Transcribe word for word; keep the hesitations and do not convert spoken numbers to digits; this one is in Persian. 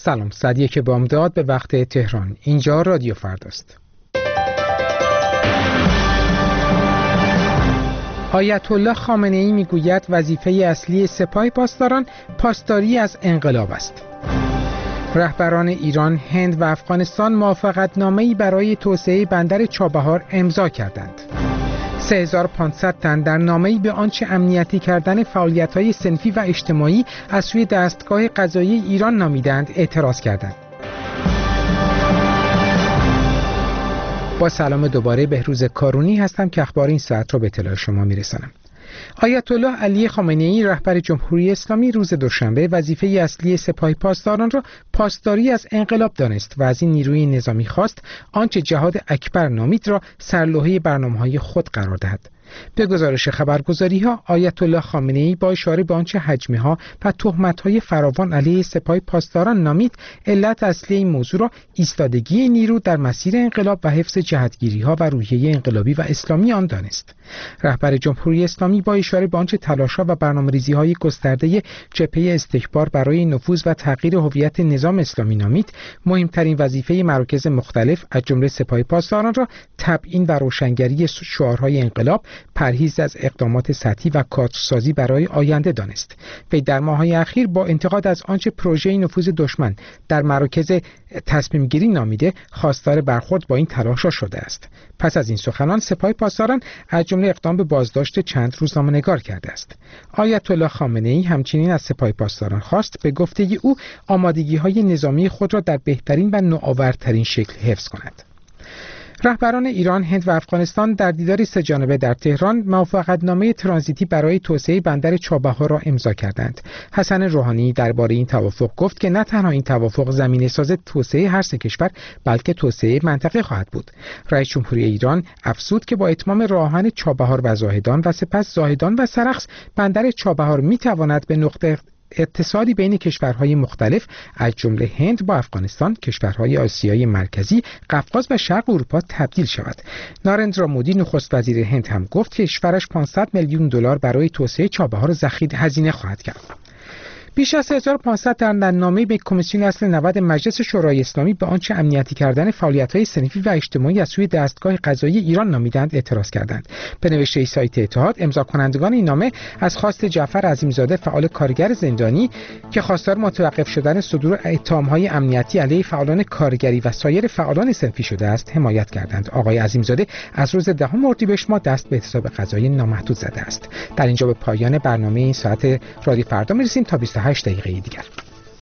سلام، ساعت یک بامداد به وقت تهران. اینجا رادیو فرداست. آیت الله خامنه ای میگوید وظیفه اصلی سپاه پاسداران پاسداری از انقلاب است. رهبران ایران، هند و افغانستان موافقتنامه‌ای برای توسعه بندر چابهار امضا کردند. سه هزار و پانصد تن در نامه‌ای به آنچه امنیتی کردن فعالیت‌های صنفی و اجتماعی از سوی دستگاه قضایی ایران نامیدند اعتراض کردند. با سلام دوباره، بهروز کارونی هستم که اخبار این ساعت را به اطلاع شما میرسانم. آیت الله علی خامنه ای رهبر جمهوری اسلامی روز دوشنبه وظیفه اصلی سپاه پاسداران را پاسداری از انقلاب دانست و از این نیروی نظامی خواست آنچه جهاد اکبر نامید را سرلوحه برنامه‌های خود قرار دهد. به گزارش خبرگزاری‌ها، آیت الله خامنه ای با اشاره به آنچه حجمه‌ها و تهمت‌های فراوان علیه سپاه پاسداران نامید، علت اصلی این موضوع را ایستادگی نیرو در مسیر انقلاب و حفظ جهتگیری‌ها و روحیه انقلابی و اسلامی آن دانست. رهبر جمهوری اسلامی با اشاره به آنچه تلاش‌ها و برنامه‌ریزی‌های گسترده جبهه استکبار برای نفوذ و تغییر هویت نظام اسلامی نامید، مهمترین وظیفه مراکز مختلف از جمله سپاه پاسداران را تبیین و روشنگری شعارهای انقلاب، پرهیز از اقدامات سطحی و کادرسازی برای آینده دانست. وی در ماه‌های اخیر با انتقاد از آنچه پروژه نفوذ دشمن در مراکز تصمیم گیری نامیده، خواستار برخورد با این تلاش‌ها شده است. پس از این سخنان، سپاه پاسداران از جمله اقدام به بازداشت چند روزنامه‌نگار کرده است. آیت الله خامنه ای همچنین از سپاه پاسداران خواست به گفته او آمادگی‌های نظامی خود را در بهترین و نوآورترین شکل حفظ کند. رهبران ایران، هند و افغانستان در دیداری سه جانبه در تهران موافقتنامه ترانزیتی برای توسعه بندر چابهار را امضا کردند. حسن روحانی درباره این توافق گفت که نه تنها این توافق زمینه‌ساز توسعه هر سه کشور، بلکه توسعه منطقه خواهد بود. رئیس جمهوری ایران افزود که با اتمام راه آهن چابهار و زاهدان و سپس زاهدان و سرخس، بندر چابهار می‌تواند به نقطه اتصالی بین کشورهای مختلف از جمله هند با افغانستان، کشورهای آسیای مرکزی، قفقاز و شرق اروپا تبدیل شود. نارندرا مودی نخست وزیر هند هم گفت که کشورش پانصد میلیون دلار برای توسعه چابهار ذخیره هزینه خواهد کرد. بیش از هزار و پانصد تن در نامه‌ای به کمیسیون اصل نود مجلس شورای اسلامی به آنچه امنیتی کردن فعالیت‌های صنفی و اجتماعی از سوی دستگاه قضایی ایران نامیدند اعتراض کردند. به نوشته سایت اتحاد، امضا کنندگان این نامه از خواست جعفر عظیمزاده فعال کارگر زندانی که خواستار متوقف شدن صدور اتهام‌های امنیتی علیه فعالان کارگری و سایر فعالان صنفی شده است حمایت کردند. آقای عظیمزاده از روز دهم اردیبهشت ماه دست به اعتصاب قضایی نامحدود زده است. در اینجا به پایان برنامه این ساعت رادیو فردا می‌رسیم تا بیست و هشت دقیقه دیگر.